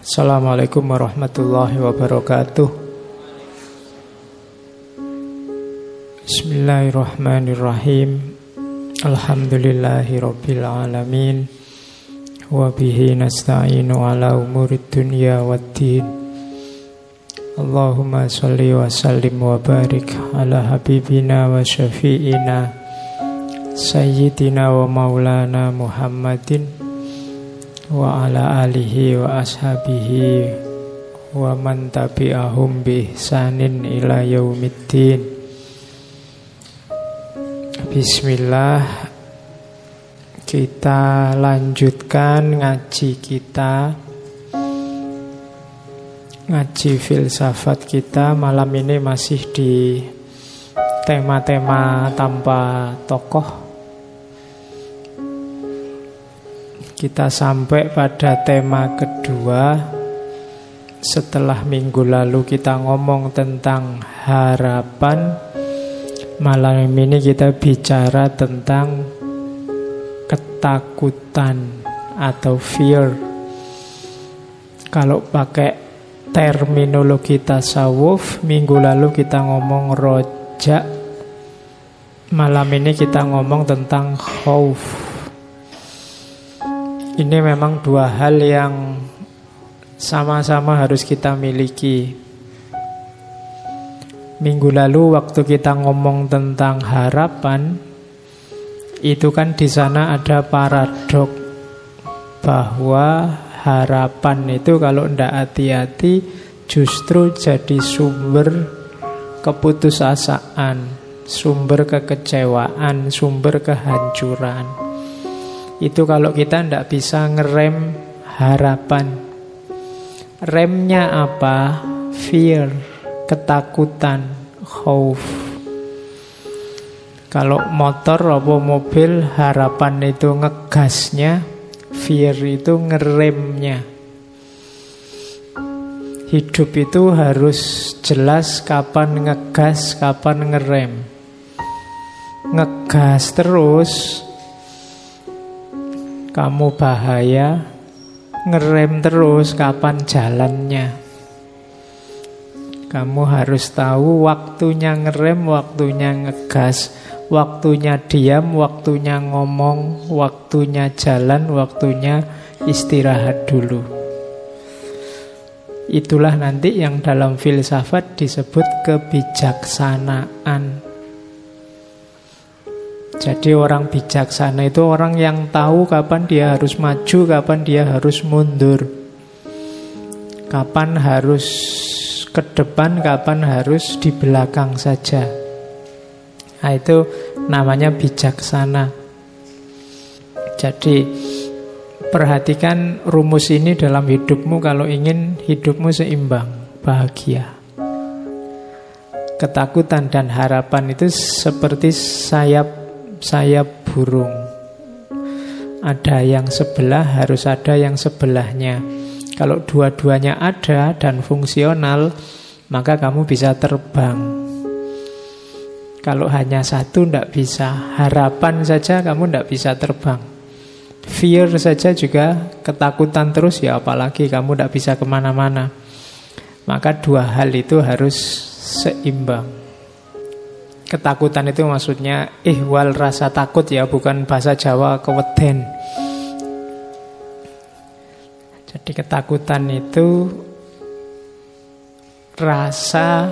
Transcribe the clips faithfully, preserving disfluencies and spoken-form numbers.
Assalamualaikum warahmatullahi wabarakatuh. Bismillahirrahmanirrahim. Alhamdulillahi rabbil alamin. Wa bihi nasta'inu ala umurid dunya waddin. Allahumma salli wa sallim wa barik ala habibina wa syafi'ina Sayyidina wa maulana Muhammadin wa ala alihi wa ashabihi wa man tabi'ahum bi ihsanin ila yaumiddin. Bismillah. Kita lanjutkan ngaji kita, ngaji filsafat kita. Malam ini masih di tema-tema tanpa tokoh. Kita sampai pada tema kedua. Setelah minggu lalu kita ngomong tentang harapan, malam ini kita bicara tentang ketakutan atau fear. Kalau pakai terminologi tasawuf, minggu lalu kita ngomong roja, malam ini kita ngomong tentang khauf. Ini memang dua hal yang sama-sama harus kita miliki. Minggu lalu waktu kita ngomong tentang harapan, itu kan di sana ada paradok bahwa harapan itu kalau tidak hati-hati justru jadi sumber keputusasaan, sumber kekecewaan, sumber kehancuran. Itu kalau kita tidak bisa ngerem harapan. Remnya apa? Fear, ketakutan, khauf. Kalau motor atau mobil, harapan itu ngegasnya, fear itu ngeremnya. Hidup itu harus jelas kapan ngegas, kapan ngerem. Ngegas terus, kamu bahaya. Ngerem terus, kapan jalannya. Kamu harus tahu waktunya ngerem, waktunya ngegas, waktunya diam, waktunya ngomong, waktunya jalan, waktunya istirahat dulu. Itulah nanti yang dalam filsafat disebut kebijaksanaan. Jadi orang bijaksana itu orang yang tahu kapan dia harus maju, kapan dia harus mundur, kapan harus ke depan, kapan harus di belakang saja. Nah, itu namanya bijaksana. Jadi perhatikan rumus ini dalam hidupmu kalau ingin hidupmu seimbang, bahagia. Ketakutan dan harapan itu seperti sayap sayap burung. Ada yang sebelah, harus ada yang sebelahnya. Kalau dua-duanya ada dan fungsional, maka kamu bisa terbang. Kalau hanya satu tidak bisa. Harapan saja kamu tidak bisa terbang. Fear saja juga, ketakutan terus, ya apalagi kamu tidak bisa kemana-mana. Maka dua hal itu harus seimbang. Ketakutan itu maksudnya ihwal rasa takut ya, bukan bahasa Jawa keweden. Jadi ketakutan itu rasa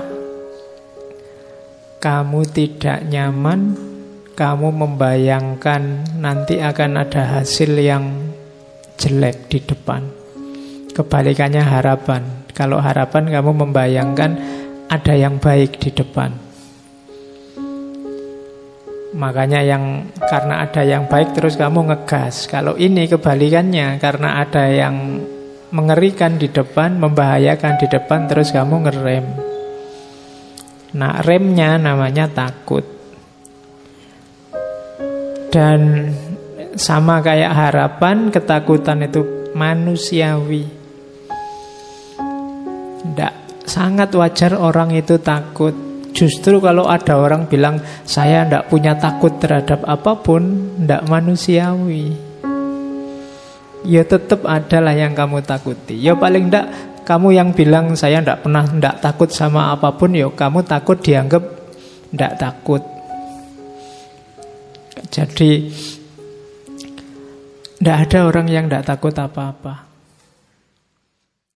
kamu tidak nyaman, kamu membayangkan nanti akan ada hasil yang jelek di depan. Kebalikannya harapan. Kalau harapan kamu membayangkan ada yang baik di depan. Makanya yang karena ada yang baik terus kamu ngegas. Kalau ini kebalikannya, karena ada yang mengerikan di depan, membahayakan di depan, terus kamu ngerem. Nah, remnya namanya takut. Dan sama kayak harapan, ketakutan itu manusiawi. Tidak, sangat wajar orang itu takut. Justru kalau ada orang bilang saya tidak punya takut terhadap apapun, tidak manusiawi. ya tetap adalah yang kamu takuti. Ya paling enggak kamu yang bilang saya enggak pernah enggak takut sama apapun, ya kamu takut dianggap enggak takut. Jadi enggak ada orang yang enggak takut apa-apa.